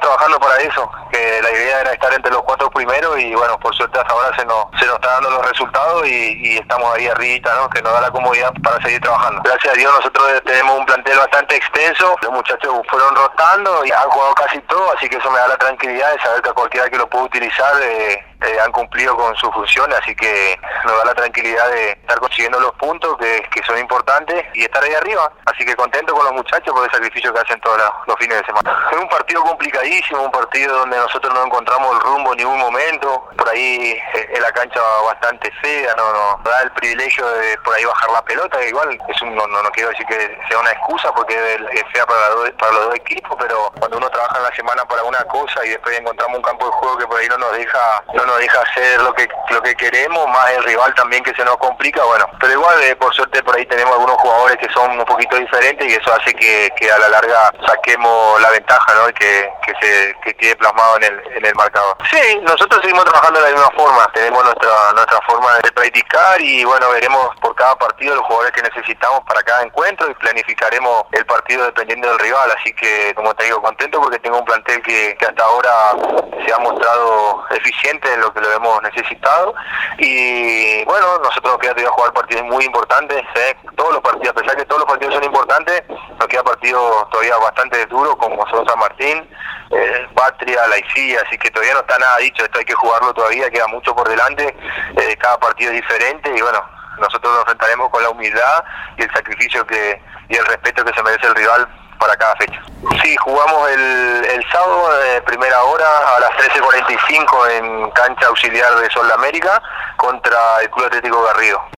trabajando para eso, que la idea era estar entre los 4 primeros y bueno, por suerte hasta ahora se nos está dando los resultados y estamos ahí arribita, ¿no? Que nos da la comodidad para seguir trabajando. Gracias a Dios nosotros tenemos un plantel bastante extenso, los muchachos fueron rotando y han jugado casi todo, así que eso me da la tranquilidad de saber que a cualquiera que lo pueda utilizar han cumplido con sus funciones, así que nos da la tranquilidad de estar consiguiendo los puntos que son importantes y estar ahí arriba, así que contento con los muchachos por el sacrificio que hacen todos los fines de semana. Es un partido complicadísimo, un partido donde nosotros no encontramos el rumbo en ningún momento, por ahí es la cancha bastante fea, no da el privilegio de por ahí bajar la pelota, que igual no quiero decir que sea una excusa porque es fea para los dos equipos, pero cuando uno trabaja en la semana para una cosa y después encontramos un campo de juego que por ahí no nos deja hacer lo que queremos, más el rival también que se nos complica, bueno, pero igual por suerte por ahí tenemos algunos jugadores que son un poquito diferentes y eso hace que a la larga saquemos la ventaja, ¿no? Y que quede plasmado en el marcador. Sí, nosotros seguimos trabajando de la misma forma, tenemos nuestra forma de practicar y bueno, veremos por cada partido los jugadores que necesitamos para cada encuentro y planificaremos el partido dependiendo del rival, así que como te digo, contento porque tengo un plantel que hasta ahora se ha mostrado eficiente en lo que lo hemos necesitado y bueno, nosotros nos queda todavía jugar partidos muy importantes, todos los partidos, a pesar que todos los partidos son importantes, nos queda partidos todavía bastante duros como son San Martín, Patria, Laicia, así que todavía no está nada dicho, esto hay que jugarlo todavía, queda mucho por delante, cada partido es diferente y bueno, nosotros nos enfrentaremos con la humildad y el sacrificio y el respeto que se merece el rival para cada fecha. Sí, jugamos el sábado, primera hora, a las 13:45 en cancha auxiliar de Sol de América contra el Club Atlético Garrido.